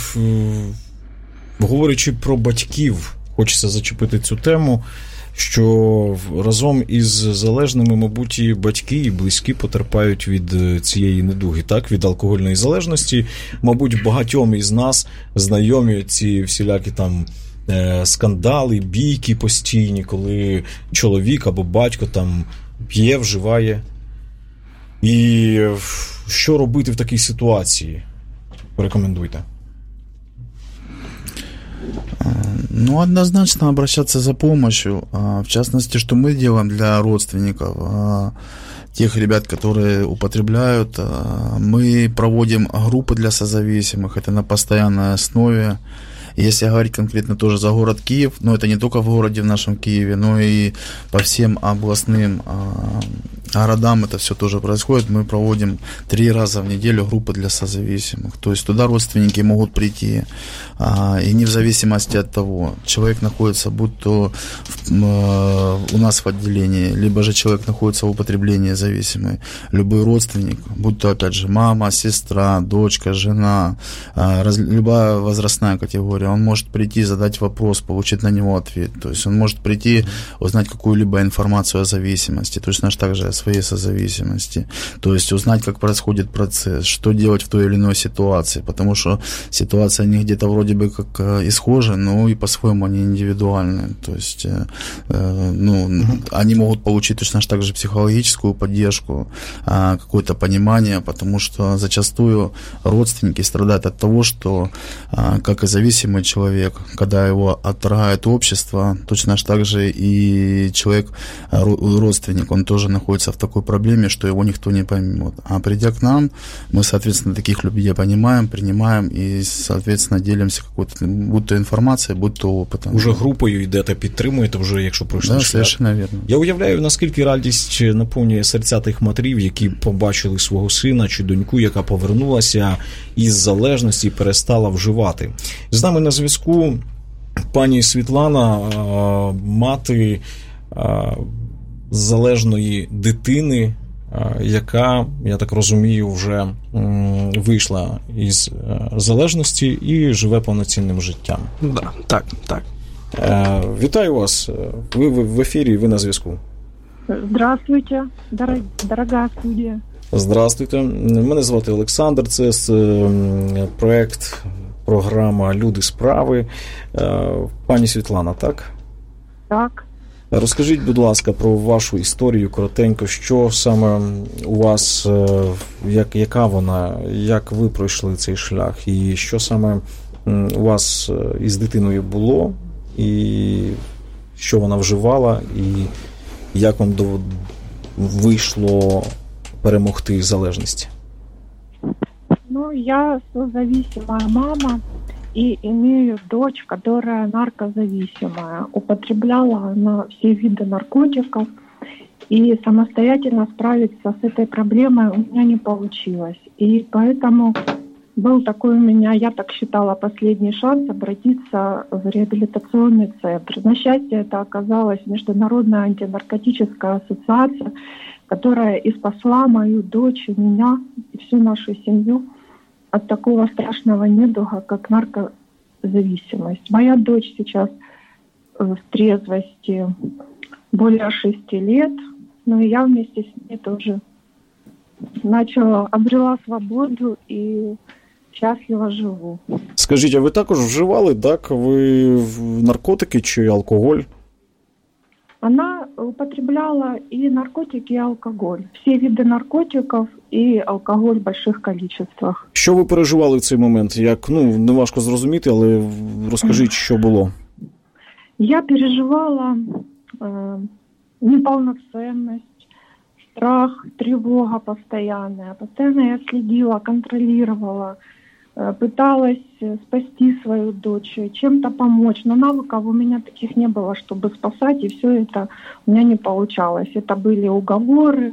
говорячи про батьків, хочеться зачепити цю тему, що разом із залежними, мабуть, і батьки, і близькі потерпають від цієї недуги, так, від алкогольної залежності. Мабуть, багатьом із нас знайомі ці всілякі там е, скандали, бійки постійні, коли чоловік або батько там п'є, вживає. І що робити в такій ситуації? Порекомендуйте. Ну, однозначно обращаться за помощью. В частности, что мы делаем для родственников, тех ребят, которые употребляют. Мы проводим группы для созависимых, это на постоянной основе. Если говорить конкретно тоже за город Киев, но это не только в городе в нашем Киеве, но и по всем областным городам это все тоже происходит. Мы проводим три раза в неделю группы для созависимых. То есть туда родственники могут прийти, и не в зависимости от того, человек находится, будь то у нас в отделении, либо же человек находится в употреблении зависимый, любой родственник, будь то, опять же, мама, сестра, дочка, жена, любая возрастная категория, он может прийти, задать вопрос, получить на него ответ. То есть он может прийти, узнать какую-либо информацию о зависимости, точно так же о своей созависимости. То есть узнать, как происходит процесс, что делать в той или иной ситуации, потому что ситуация не где-то вроде бы как и схожа, но и по-своему они индивидуальны. То есть э, ну, mm-hmm. они могут получить точно так же психологическую поддержку, э, какое-то понимание, потому что зачастую родственники страдают от того, что э, как и зависимый человек, когда его отторгает общество, точно так же и человек, родственник, он тоже находится в такой проблеме, что его никто не поймет. А придя к нам, мы, соответственно, таких людей понимаем, принимаем и, соответственно, делимся какой-то, будь то інформацією, будь то опитом. Уже групою йдете, підтримуєте, вже якщо пройшли да, шлях. Совершенно вірно. Я уявляю, наскільки радість наповнює серця тих матерів, які побачили свого сина чи доньку, яка повернулася із залежності і перестала вживати. З нами на зв'язку пані Світлана, мати залежної дитини, яка, я так розумію, вже вийшла із залежності і живе повноцінним життям. Да, так, так. Вітаю вас. Ви в ефірі, ви на зв'язку. Здравствуйте, дорога студія. Здравствуйте. Мене звати Олександр. Це проект, програма «Люди справи». Пані Світлана, так? Так. Розкажіть, будь ласка, про вашу історію коротенько, що саме у вас, як, яка вона, як ви пройшли цей шлях, і що саме у вас із дитиною було, і що вона вживала, і як вам вийшло перемогти залежність? Ну, я созависимая мама и имею дочь, которая наркозависимая. Употребляла она все виды наркотиков, и самостоятельно справиться с этой проблемой у меня не получилось. И поэтому был такой у меня, я так считала, последний шанс обратиться в реабилитационный центр. На счастье, это оказалась Международная антинаркотическая ассоциация, которая и спасла мою дочь, и меня, и всю нашу семью от такого страшного недуга, как наркозависимость. Моя дочь сейчас в трезвости более шести лет, но и я вместе с ней тоже начала, обрела свободу и счастливо живу. Скажіть, а ви також вживали, так, ви наркотики чи алкоголь? Она употребляла и наркотики, и алкоголь. Все виды наркотиков и алкоголь в больших количествах. Що ви переживали в цей момент? Як, ну, не важко зрозуміти, але розкажіть, що було. Я переживала э, неполноценность, страх, тревога постоянная. Постоянно я следила, контролировала, э, пыталась спасти свою дочь, чем-то помочь. Но навыков у меня таких не было, чтобы спасать, и все это у меня не получалось. Это были уговоры,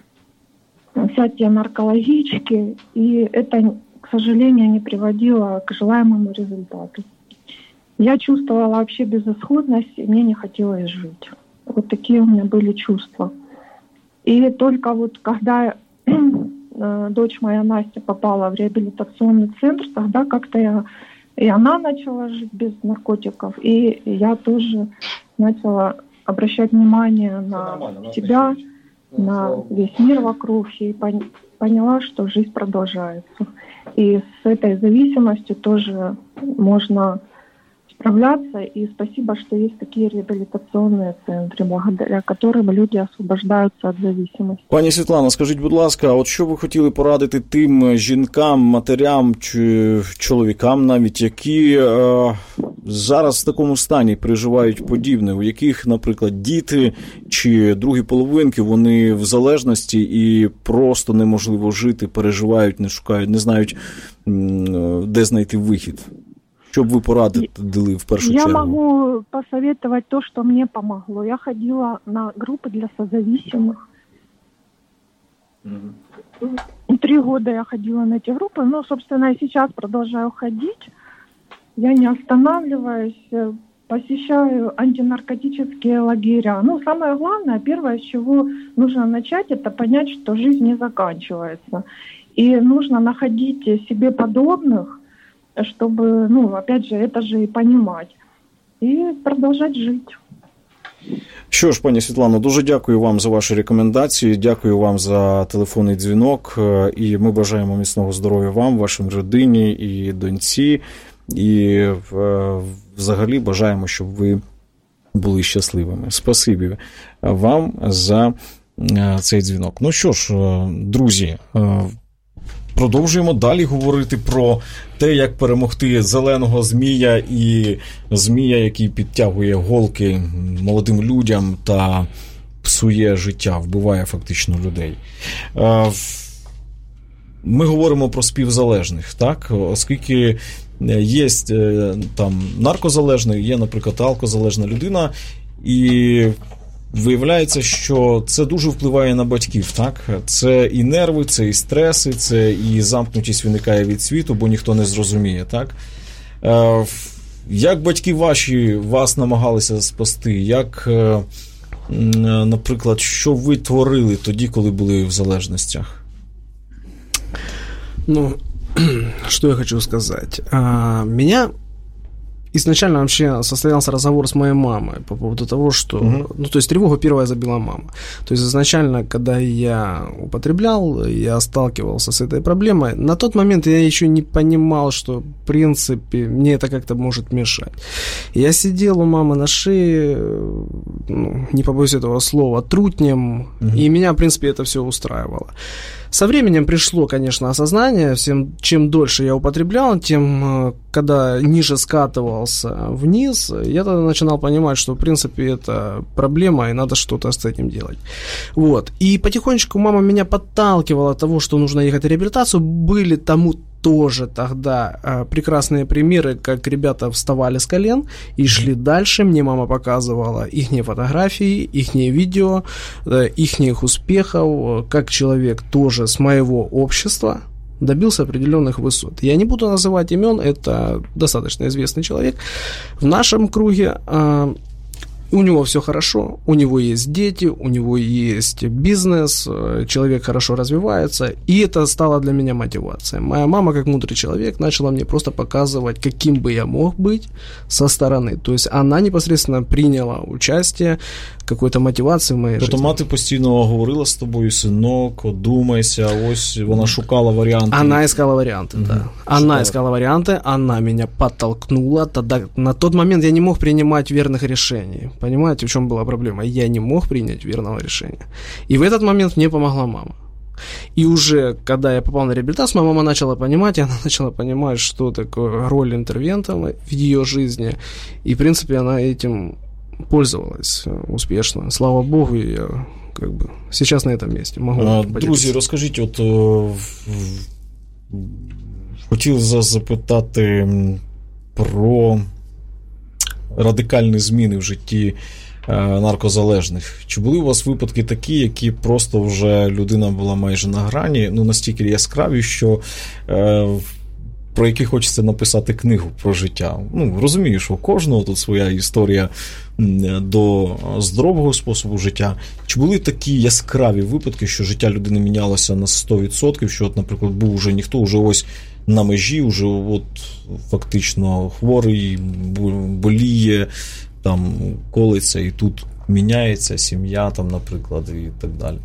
всякие наркологички, и это, к сожалению, не приводило к желаемому результату. Я чувствовала вообще безысходность, и мне не хотелось жить. Вот такие у меня были чувства. И только вот когда дочь моя Настя попала в реабилитационный центр, тогда как-то я, и она начала жить без наркотиков, и я тоже начала обращать внимание на себя, на весь мир вокруг, и поняла, что жизнь продолжается. И с этой зависимостью тоже можно справляться, и спасибо, что есть такие реабилитационные центры, благодаря которым люди освобождаються від зависимості. Пані Світлано, скажіть, будь ласка, от що ви хотіли порадити тим жінкам, матерям чи чоловікам навіть, які е, зараз в такому стані переживають подібне, у яких, наприклад, діти чи другі половинки, вони в залежності і просто неможливо жити, переживають, не шукають, не знають, де знайти вихід? Что бы вы порадили в первую я чергу? Я могу посоветовать то, что мне помогло. Я ходила на группы для созависимых. Mm-hmm. Три года я ходила на эти группы. Ну, собственно, и сейчас продолжаю ходить. Я не останавливаюсь, посещаю антинаркотические лагеря. Ну, самое главное, первое, с чего нужно начать, это понять, что жизнь не заканчивается. И нужно находить себе подобных, чтобы, ну, опять же, это же и понимать. И продолжать жить. Що ж, пані Світлано, дуже дякую вам за ваші рекомендації, дякую вам за телефонний дзвінок, і ми бажаємо міцного здоров'я вам, вашій родині і доньці, і взагалі бажаємо, щоб ви були щасливими. Спасибі вам за цей дзвінок. Ну що ж, друзі, продовжуємо далі говорити про те, як перемогти зеленого змія і змія, який підтягує голки молодим людям та псує життя, вбиває фактично людей. Ми говоримо про співзалежних, так? Оскільки є там наркозалежний, є, наприклад, алкозалежна людина, і виявляється, що це дуже впливає на батьків, так? Це і нерви, це і стреси, це і замкнутість виникає від світу, бо ніхто не зрозуміє, так? Як батьки ваші вас намагалися спасти? Як наприклад, що ви творили тоді, коли були в залежностях? Ну, что я хочу сказать. А, меня изначально вообще состоялся разговор с моей мамой по поводу того, что... Uh-huh. Ну, то есть тревогу первая забила мама. То есть изначально, когда я употреблял, я сталкивался с этой проблемой. На тот момент я еще не понимал, что, в принципе, мне это как-то может мешать. Я сидел у мамы на шее, ну, не побоюсь этого слова, трутнем, uh-huh. и меня, в принципе, это все устраивало. Со временем пришло, конечно, осознание, всем, чем дольше я употреблял, тем, когда ниже скатывался вниз, я тогда начинал понимать, что, в принципе, это проблема, и надо что-то с этим делать. Вот. И потихонечку мама меня подталкивала от того, что нужно ехать в реабилитацию. Были тому тоже тогда э, прекрасные примеры, как ребята вставали с колен и шли дальше. Мне мама показывала ихние фотографии, ихние видео, э, ихних успехов, как человек тоже с моего общества добился определенных высот. Я не буду называть имен, это достаточно известный человек. В нашем круге э, у него все хорошо, у него есть дети, у него есть бизнес, человек хорошо развивается, и это стало для меня мотивацией. Моя мама, как мудрый человек, начала мне просто показывать, каким бы я мог быть со стороны. То есть она непосредственно приняла участие какой-то мотивації в моїй житті. Тобто мати постійно говорила з тобою, синок, думайся, ось вона шукала варіанти. Она искала варианты, угу. да. Она шукала. искала варианты, она меня подтолкнула. Тогда, на тот момент я не мог принимать верных решений. Понимаете, в чем была проблема? Я не мог принять верного решения. И в этот момент мне помогла мама. И уже, когда я попал на реабилитацию, моя мама начала понимать, и она начала понимать, что такое роль интервента в ее жизни. И, в принципе, она этим пользовалась успешно. Слава Богу, я как бы сейчас на этом месте могу а, друзі, розкажіть, от о, хотів запитати про радикальні зміни в житті наркозалежних. Чи були у вас випадки такі, які просто вже людина була майже на грані, ну настільки яскраві, що е, про які хочеться написати книгу про життя? Ну, розумію, що у кожного тут своя історія до здорового способу життя. Чи були такі яскраві випадки, що життя людини мінялося на сто відсотків, що, от, наприклад, був уже ніхто, уже ось на межі, уже от фактично хворий, боліє, там колиться, і тут міняється сім'я, там, наприклад, і так далі?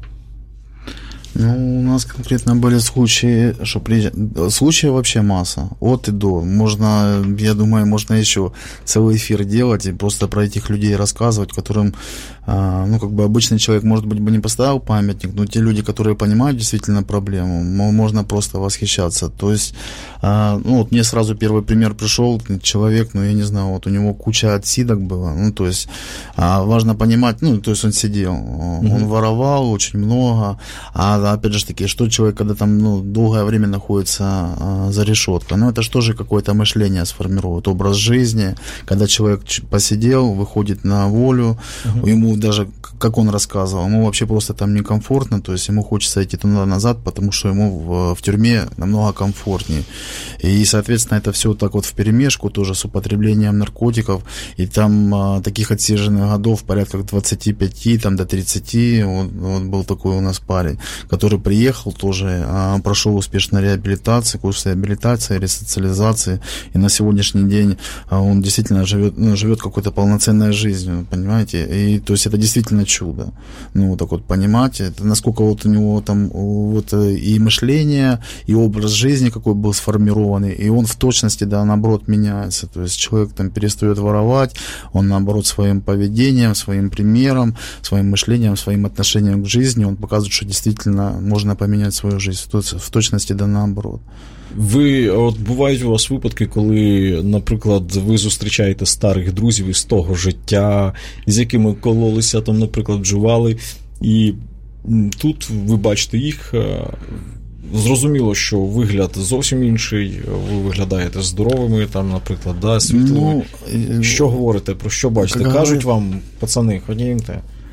Ну, у нас конкретно были случаи, что при... случаев вообще масса, от и до. Можно, я думаю, можно еще целый эфир делать и просто про этих людей рассказывать, которым, ну, как бы обычный человек, может быть, бы не поставил памятник, но те люди, которые понимают действительно проблему, можно просто восхищаться. То есть, ну, вот мне сразу первый пример пришел, человек, ну, я не знаю, вот у него куча отсидок было, ну, то есть, важно понимать, ну, то есть он сидел, mm-hmm. он воровал очень много, а опять же таки, что человек, когда там, ну, долгое время находится а, за решеткой, ну, это же тоже какое-то мышление сформирует, образ жизни, когда человек посидел, выходит на волю, uh-huh. ему даже, как он рассказывал, ему вообще просто там некомфортно, то есть ему хочется идти туда-назад, потому что ему в, в тюрьме намного комфортнее. И, соответственно, это все так вот вперемешку тоже с употреблением наркотиков, и там а, таких отсиженных годов порядка двадцать пять там, до тридцати, вот, вот был такой у нас парень, который приехал тоже, а, прошел успешно реабилитацию, курс реабилитации, ресоциализации, и на сегодняшний день а, он действительно живет, ну, живет какой-то полноценной жизнью, понимаете, и то есть это действительно чудо, ну, так вот понимать, это насколько вот у него там вот и мышление, и образ жизни какой был сформированный, и он в точности, да, наоборот, меняется, то есть человек там перестает воровать, он, наоборот, своим поведением, своим примером, своим мышлением, своим отношением к жизни, он показывает, что действительно можна поміняти свою життя, в точності да наоборот. Ви, от бувають у вас випадки, коли, наприклад, ви зустрічаєте старих друзів із того життя, з якими кололися, там, наприклад, вживали, і тут ви бачите їх, зрозуміло, що вигляд зовсім інший, ви виглядаєте здоровими, там, наприклад, да, світлими. Ну, що говорите, про що бачите? Кажуть говорить... вам, пацани, ходімте.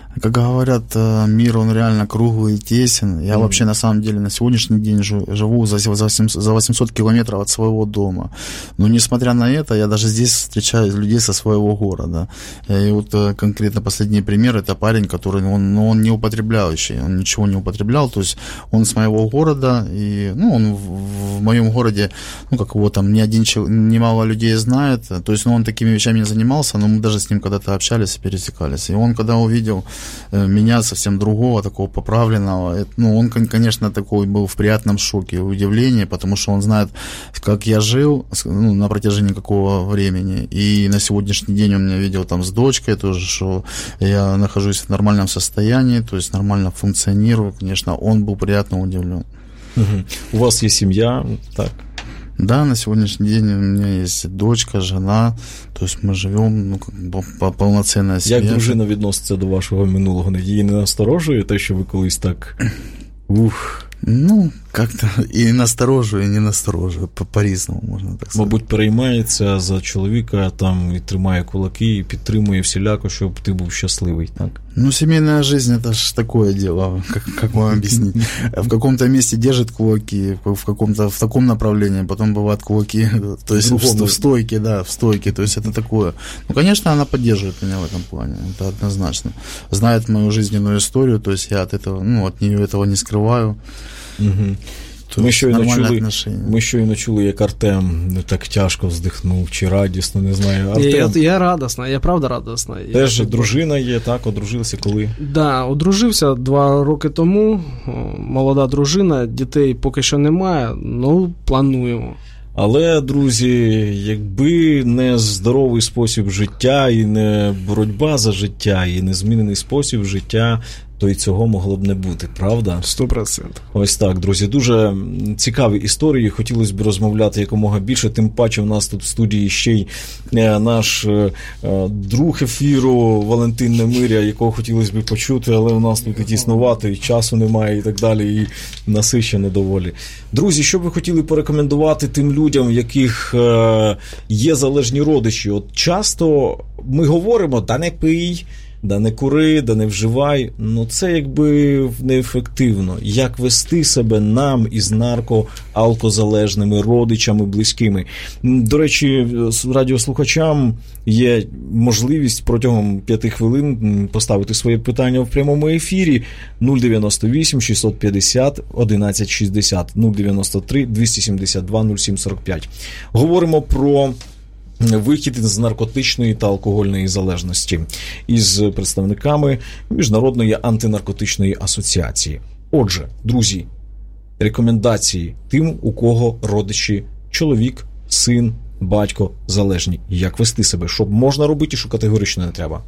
Как говорят, мир, он реально круглый и тесен. Я mm-hmm. вообще, на самом деле, на сегодняшний день живу за восемьсот километров от своего дома. Но, несмотря на это, я даже здесь встречаю людей со своего города. И вот конкретно последний пример, это парень, который, он, ну, он не употребляющий, он ничего не употреблял, то есть он с моего города, и, ну, он в, в моем городе, ну, как его там, ни один, немало людей знает, то есть, ну, он такими вещами не занимался, но мы даже с ним когда-то общались и пересекались. И он, когда увидел меня совсем другого, такого поправленного, это, ну, он, конечно, такой был в приятном шоке, удивлении, потому что он знает, как я жил, ну, на протяжении какого времени, и на сегодняшний день он меня видел там с дочкой тоже, что я нахожусь в нормальном состоянии, то есть нормально функционирую, конечно, он был приятно удивлен. Угу. У вас есть семья, так? Да, на сегодняшний день у меня есть дочка, жена, то есть ми живемо, ну, как бы полноценна сім'я. Як дружина відноситься до вашого минулого? Її не насторожує те, що ви колись так... Ух... Ну, как-то і насторожує, і не насторожує, по-різному, можна так сказати. Мабуть, переймається за чоловіка, там, і тримає кулаки, і підтримує всіляко, щоб ти був щасливий, так? Ну, семейная жизнь, это ж такое дело, как, как вам объяснить. В каком-то месте держит кулаки, в каком-то, в таком направлении, потом бывают кулаки, то есть в, в стойке, да, в стойке, то есть это такое. Ну, конечно, она поддерживает меня в этом плане, это однозначно. Знает мою жизненную историю, то есть я от этого, ну, от нее этого не скрываю. Угу. Ми щойно, чули, ми щойно чули, як Артем так тяжко вздихнув, чи радісно, не знаю. Артем, я, я радісна, я правда радісна. Теж я, дружина є, так, одружився коли? Так, да, одружився два роки тому, молода дружина, дітей поки що немає, ну, плануємо. Але, друзі, якби не здоровий спосіб життя, і не боротьба за життя, і не змінений спосіб життя, то і цього могло б не бути, правда? Сто процентів. Ось так, друзі, дуже цікаві історії, хотілося б розмовляти якомога більше, тим паче в нас тут в студії ще й наш друг ефіру Валентин Немиря, якого хотілося б почути, але у нас тут і тіснувато, і часу немає, і так далі, і насичено доволі. Друзі, що б ви хотіли порекомендувати тим людям, в яких є залежні родичі? От часто ми говоримо, да не пий, да не кури, да не вживай, ну це якби неефективно. Як вести себе нам із нарко-алкозалежними родичами, близькими? До речі, радіослухачам є можливість протягом п'яти хвилин поставити своє питання в прямому ефірі нуль дев'яносто вісім шістсот п'ятдесят одинадцять шістдесят, нуль дев'яносто три двісті сімдесят два нуль сім сорок п'ять. Говоримо про вихід з наркотичної та алкогольної залежності із представниками Міжнародної антинаркотичної асоціації. Отже, друзі, рекомендації тим, у кого родичі, чоловік, син, батько залежні. Як вести себе? Що можна робити, що категорично не треба?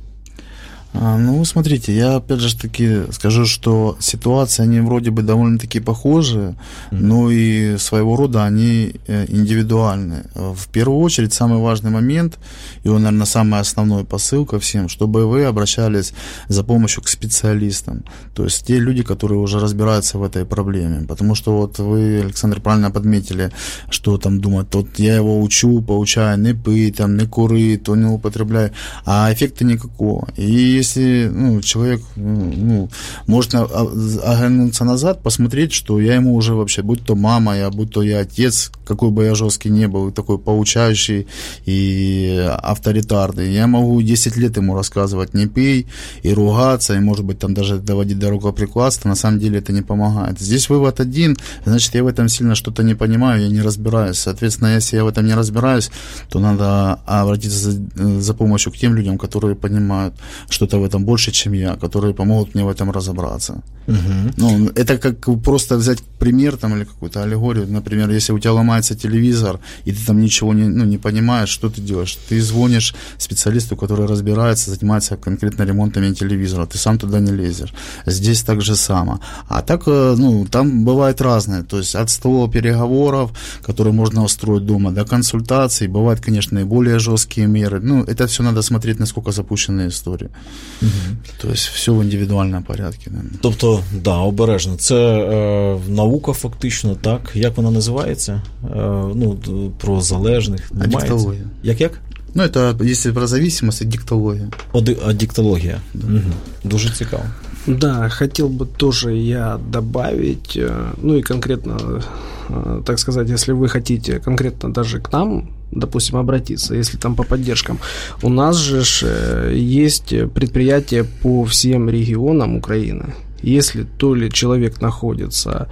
Ну, смотрите, я опять же таки скажу, что ситуации, они вроде бы довольно-таки похожи, mm-hmm. но и своего рода они индивидуальны. В первую очередь, самый важный момент, и он, наверное, самый основной посыл ко всем, чтобы вы обращались за помощью к специалистам, то есть те люди, которые уже разбираются в этой проблеме, потому что вот вы, Александр, правильно подметили, что там думают, вот я его учу, поучаю, не пей, там, не кури, то не употребляй, а эффекта никакого. И если, ну, человек, ну, может оглянуться назад, посмотреть, что я ему уже вообще, будь то мама, я, будь то я отец, какой бы я жесткий не был, такой поучающий и авторитарный, я могу десять лет ему рассказывать, не пей, и ругаться, и, может быть, там даже доводить до рукоприкладства, на самом деле это не помогает. Здесь вывод один, значит, я в этом сильно что-то не понимаю, я не разбираюсь. Соответственно, если я в этом не разбираюсь, то надо обратиться за, за помощью к тем людям, которые понимают что-то в этом больше, чем я, которые помогут мне в этом разобраться. Uh-huh. Ну, это как просто взять пример там, или какую-то аллегорию. Например, если у тебя ломается телевизор, и ты там ничего не, ну, не понимаешь, что ты делаешь? Ты звонишь специалисту, который разбирается, занимается конкретно ремонтами телевизора. Ты сам туда не лезешь. Здесь так же само. А так, ну, там бывает разное. То есть от стола переговоров, которые можно устроить дома, до консультаций. Бывают, конечно, и более жесткие меры. Ну, это все надо смотреть, насколько запущенная история. Угу. То есть все в індивідуальному порядку. Наверное. Тобто, да, обережно. Це е, наука фактично, так? Як вона називається? Е, ну, про залежних. Аддиктологія. Як-як? Ну, это, если про зависимость, диктология. Диктология. Угу. Дуже цікаво. Да, хотел бы тоже я добавить, ну и конкретно, так сказать, если вы хотите конкретно даже к нам, допустим, обратиться, если там по поддержкам, у нас же есть предприятия по всем регионам Украины. Если то ли человек находится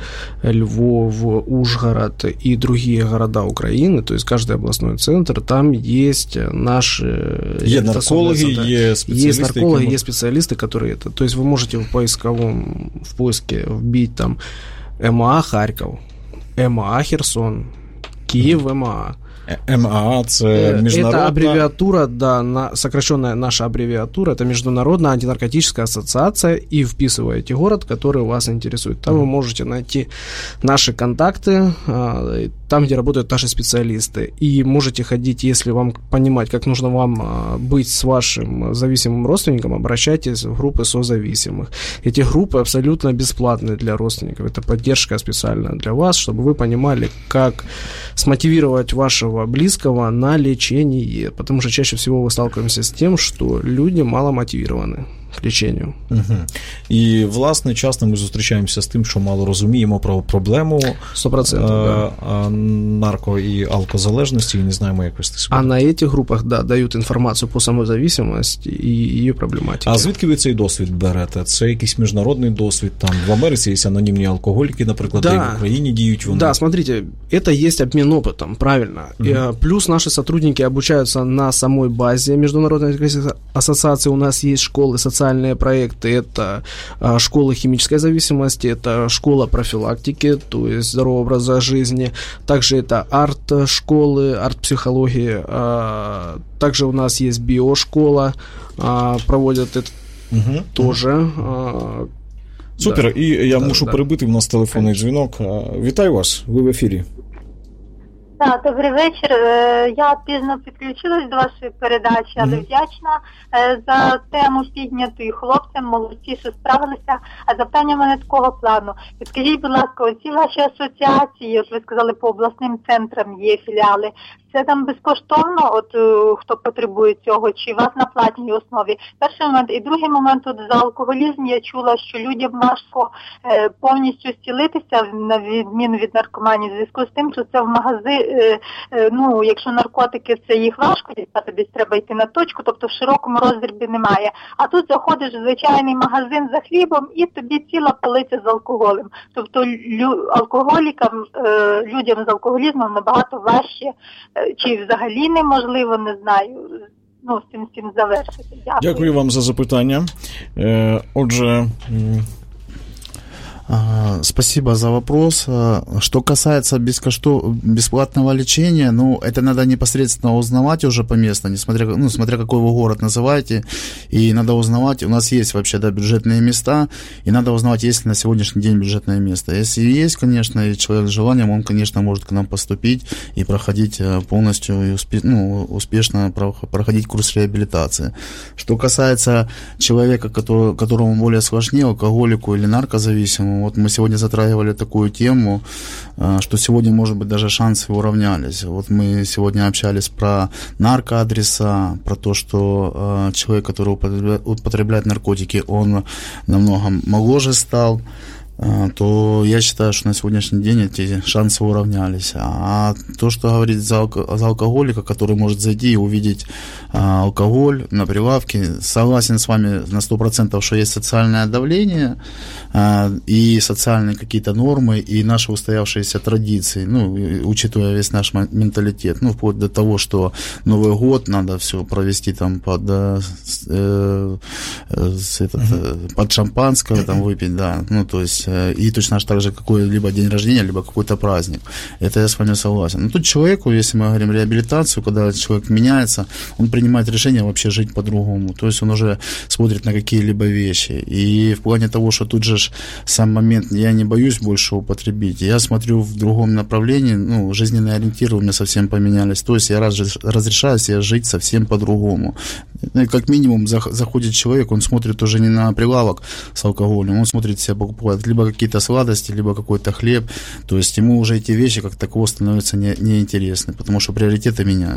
Львов, Ужгород и другие города Украины, то есть каждый областной центр, там есть наши... Есть наркологи, есть специалисты. Есть наркологи, есть специалисты, которые это... То есть вы можете в поисковом, в поиске вбить там МА Харьков, МА Херсон, Киев МА. МАА – це міжнародна... Это аббревиатура, да, на, сокращенная наша аббревиатура, это Международная антинаркотическая ассоциация, и вписываете город, который вас интересует. Там mm-hmm. вы можете найти наши контакты, там, где работают наши специалисты, и можете ходить, если вам понимать, как нужно вам быть с вашим зависимым родственником, обращайтесь в группы созависимых. Эти группы абсолютно бесплатные для родственников, это поддержка специально для вас, чтобы вы понимали, как смотивировать вашего близкого на лечение, потому что чаще всего мы сталкиваемся с тем, что люди мало мотивированы к ліченню. Угу. І, власне, часто ми зустрічаємося з тим, що мало розуміємо про проблему сто відсотків, да. нарко- і алкозалежності, і не знаємо, як вести себе. А на этих групах, да, дають інформацію по самозависимості і її проблематиці. А звідки ви цей досвід берете? Це якийсь міжнародний досвід? Там в Америці є анонімні алкоголіки, наприклад, да. і в Україні діють вони. Да, смотрите, это есть обмен опытом, правильно. Угу. Плюс наши сотрудники обучаются на самой базе Международной ассоциации. У нас есть школы социальные, социальные проекты, это школа химической зависимости, это школа профилактики, то есть здорового образа жизни, также это арт-школы, арт-психологии, также у нас есть биошкола, проводят это угу, тоже. Угу. Супер, да. І я да, мушу да. перебити, в нас телефонний дзвінок. Вітаю вас, ви в ефірі. Так, добрий вечір. Я пізно підключилась до вашої передачі, але mm-hmm. вдячна за тему підняту хлопцям, молодці, що справилися. А запитання в мене такого плану. Підкажіть, будь ласка, оці ваші асоціації, от ви сказали, по обласним центрам є філіали. Це там безкоштовно, от хто потребує цього, чи у вас на платній основі? Перший момент. І другий момент, от за алкоголізм я чула, що людям важко е, повністю зцілитися, на відміну від наркоманії, в зв'язку з тим, що це в магазин, е, е, ну, якщо наркотики, це їх важко дістати, десь треба йти на точку, тобто в широкому розрібі немає. А тут заходиш в звичайний магазин за хлібом і тобі ціла полиця з алкоголем. Тобто лю, алкоголікам, е, людям з алкоголізмом набагато важче, чи взагалі неможливо, не знаю, ну, з цим, з цим завершити. Дякую. Дякую вам за запитання. Отже... Спасибо за вопрос. Что касается бесплатного лечения, ну, это надо непосредственно узнавать уже по месту, несмотря, ну, смотря какой вы город называете, и надо узнавать, у нас есть вообще, да, бюджетные места, и надо узнавать, есть ли на сегодняшний день бюджетное место. Если есть, конечно, и человек с желанием, он, конечно, может к нам поступить и проходить полностью, и успе- ну, успешно проходить курс реабилитации. Что касается человека, который, которому более сложнее, алкоголику или наркозависимому, вот мы сегодня затрагивали такую тему, что сегодня, может быть, даже шансы уравнялись. Вот мы сегодня общались про наркоадреса, про то, что человек, который употребляет наркотики, он намного моложе стал, то я считаю, что на сегодняшний день эти шансы уравнялись. А то, что говорит за, алко- за алкоголика, который может зайти и увидеть а, алкоголь на прилавке, согласен с вами на сто процентов, что есть социальное давление а, и социальные какие-то нормы, и наши устоявшиеся традиции, ну, учитывая весь наш менталитет, ну, вплоть до того, что Новый год надо все провести там под, э, э, этот, uh-huh. под шампанское, там выпить, да, ну, то есть и точно так же какой-либо день рождения, либо какой-то праздник. Это я с вами согласен. Но тут человеку, если мы говорим реабилитацию, когда человек меняется, он принимает решение вообще жить по-другому. То есть он уже смотрит на какие-либо вещи. И в плане того, что тут же сам момент, я не боюсь больше употребить, я смотрю в другом направлении, ну, жизненные ориентиры у меня совсем поменялись. То есть я разрешаю себе жить совсем по-другому. Как минимум заходит человек, он смотрит уже не на прилавок с алкоголем, он смотрит себя, покупает либо какие-то сладости, либо какой-то хлеб. То есть ему уже эти вещи как таково становятся не, неинтересны, потому что приоритеты меняются.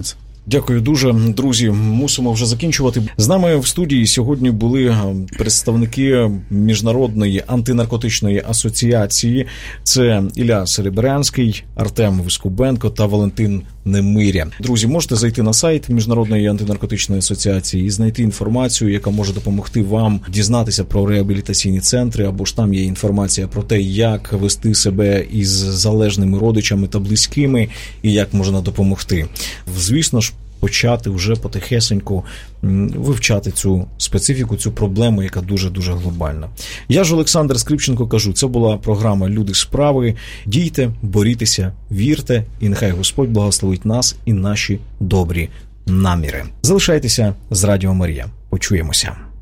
Дякую дуже, друзі. Мусимо вже закінчувати. З нами в студії сьогодні були представники Міжнародної антинаркотичної асоціації. Це Ілля Серебрянський, Артем Вискубенко та Валентин Немиря. Друзі, можете зайти на сайт Міжнародної антинаркотичної асоціації і знайти інформацію, яка може допомогти вам дізнатися про реабілітаційні центри, або ж там є інформація про те, як вести себе із залежними родичами та близькими і як можна допомогти. Звісно ж, почати вже потихесеньку вивчати цю специфіку, цю проблему, яка дуже-дуже глобальна. Я ж, Олександр Скрипченко, кажу, це була програма «Люди справи». Дійте, борітеся, вірте, і нехай Господь благословить нас і наші добрі наміри. Залишайтеся з Радіо Марія. Почуємося.